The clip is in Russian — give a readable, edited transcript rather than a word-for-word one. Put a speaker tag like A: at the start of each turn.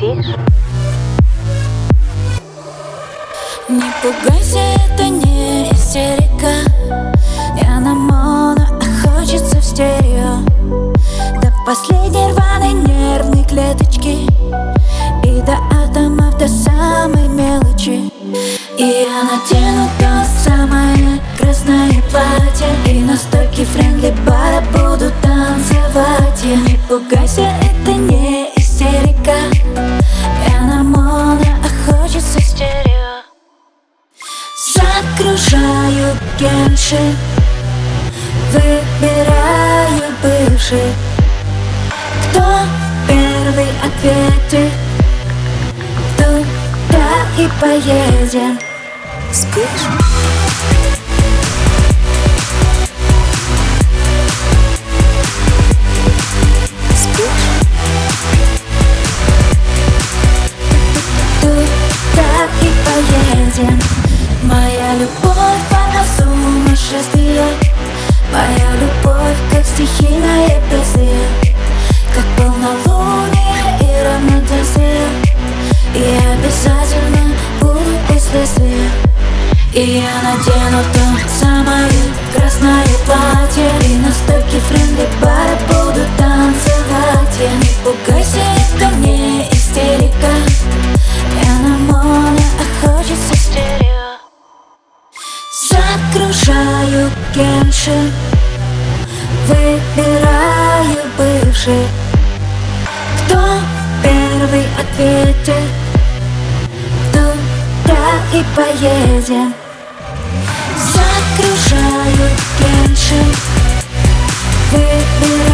A: Спишь?
B: Не пугайся, это не истерика. Я на моно, а хочется в стерео. До последней рваной нервной клеточки и до атомов, до самой мелочи. И я надену то самое красное платье, и на стойке френдли бара буду танцевать. Я не пугайся, это не истерика. Я на моно, а хочется в стерео. Загружаю генши, выбираю бывший. Кто первый ответит, туда и поедем.
A: Спишь?
B: Туда и поедем. Моя любовь, она сумасшествие. Моя любовь, как стихийное бедствие, как полнолуние и равноденствие. И обязательно будут последствия. И я надену то самое красное платье, и на стойке френдли бара буду танцевать. Я не пугайся, это не истерика. Я на моно, а хочется в стерео. Загружаю генши, выбираю бывший. Кто первый ответит, туда и поедем. Загружаю генши, выбираю